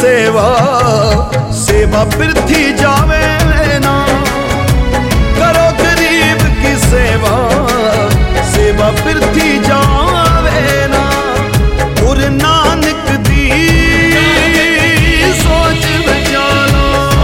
सेवा, सेवा बिरथी जावे ना। करो गरीब की सेवा, सेवा बिरथी जावे ना। गुरु नानक दी सोच विचारो।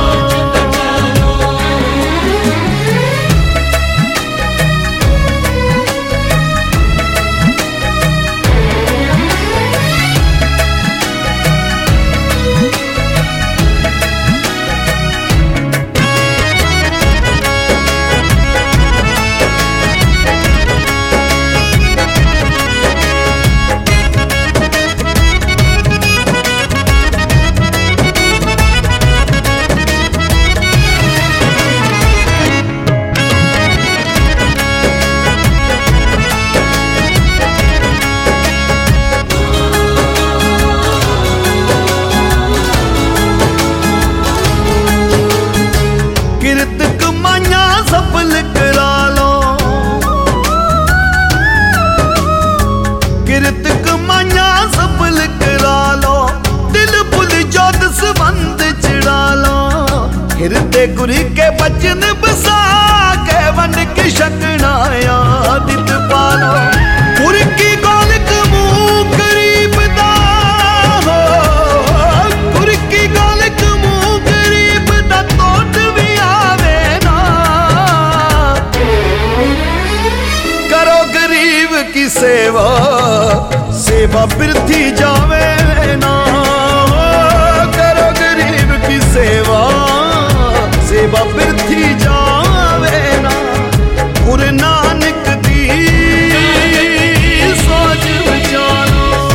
किरत कमाइयां सफल करा लो, दिल भुल जो दसवंध चढ़ा लो। हिरदे गुरु के बचन बसा के वन की शकना आदित पालो। गुरु की गोलक मुंह गरीब दा हो, गुरु की गोलक मुंह गरीब दा तोड़ भी आवे ना। करो गरीब की सेवा, सेवा बिरथी जावे ना। करो गरीब की सेवा, सेवा बिरथी जावे ना। गुरु नानक दी सोच विचारो।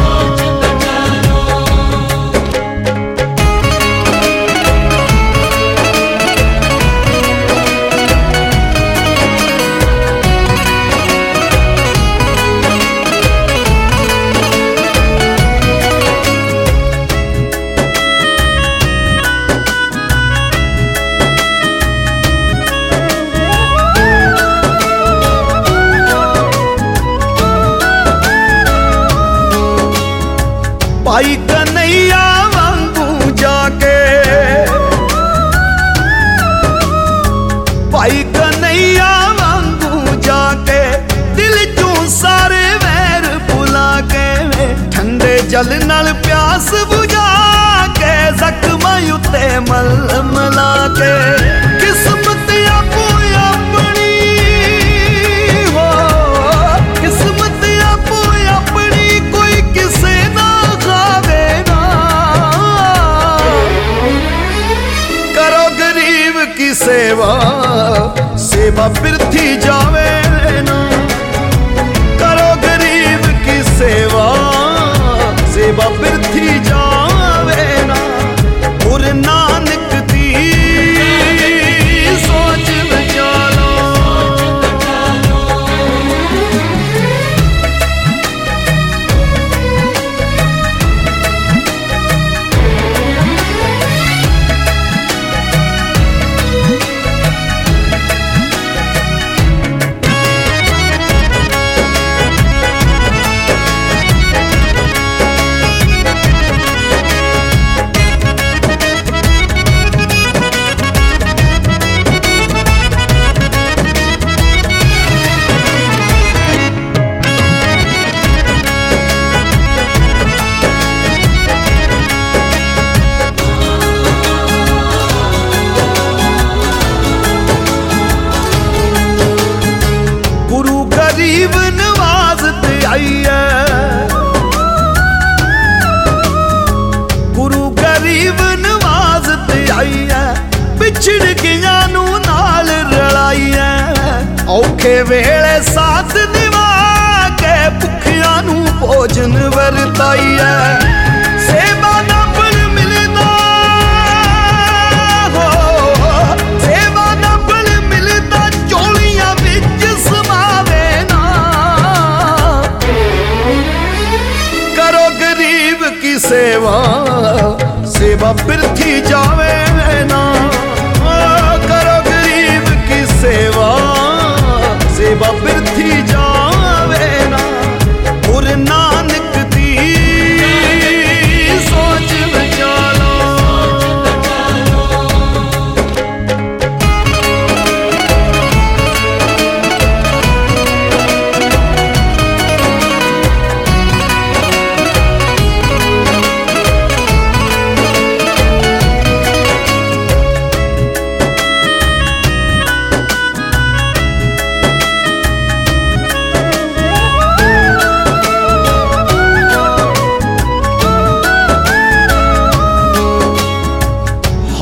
भाई कन्हैया वांगू जाके, भाई कन्हैया वांगू जाके, दिल चों सारे वैर भुला के। ठंडे जल नाल प्यास बुझा के, जख्मां उत्ते मल मला के। किस्मत आपो अपनी हो, किस्मत आपो अपनी, कोई किसे ना खावे ना। करो गरीब की सेवा, सेवा बिरथी जावे ना। करो गरीब की सेवा, सेवा बिरथी जावे ना। गुरु नानक दी सोच विचारो। गरीब नवाजते आई है, गुरु गरीब नवाजते आई है। बिछड़ गया नू नाल रलाई है। औखे वेले साथ निभा के, भुखिया नू भोजन वरताई है। सेवा दा फल मिलदा हो, सेवा दा फल मिलदा चोलियां विच समावे ना। करो गरीब की सेवा, सेवा बिरथी जावे ना। करो गरीब की सेवा, सेवा बिरथी जावे ना। गुरु नानक दी सोच विचारो।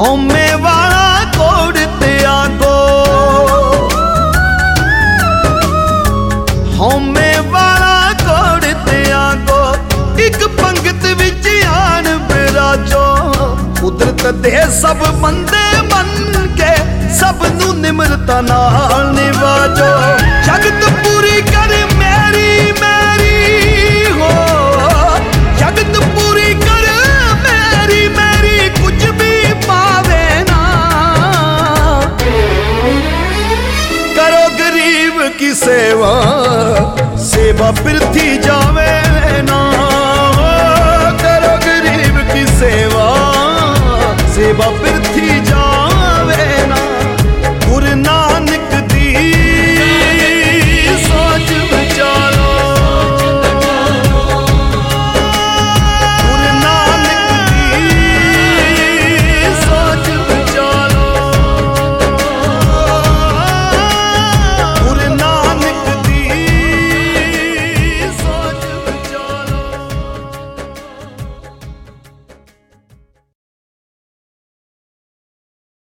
हौमे वाला कोड़ त्यागो, हौमे वाला कोड़ त्यागो, एक पंगत विच आन बिराजो। कुदरत दे सब बंदे बन के सब नू निमरता नाल निवाजो। जगत पूरी कर मेरी मेरी हो, जगत पूरी कर मेरी मेरी, कुछ भी पावे ना। करो गरीब की सेवा, सेवा बिरथी जावे ना। करो गरीब की सेवा, सेवा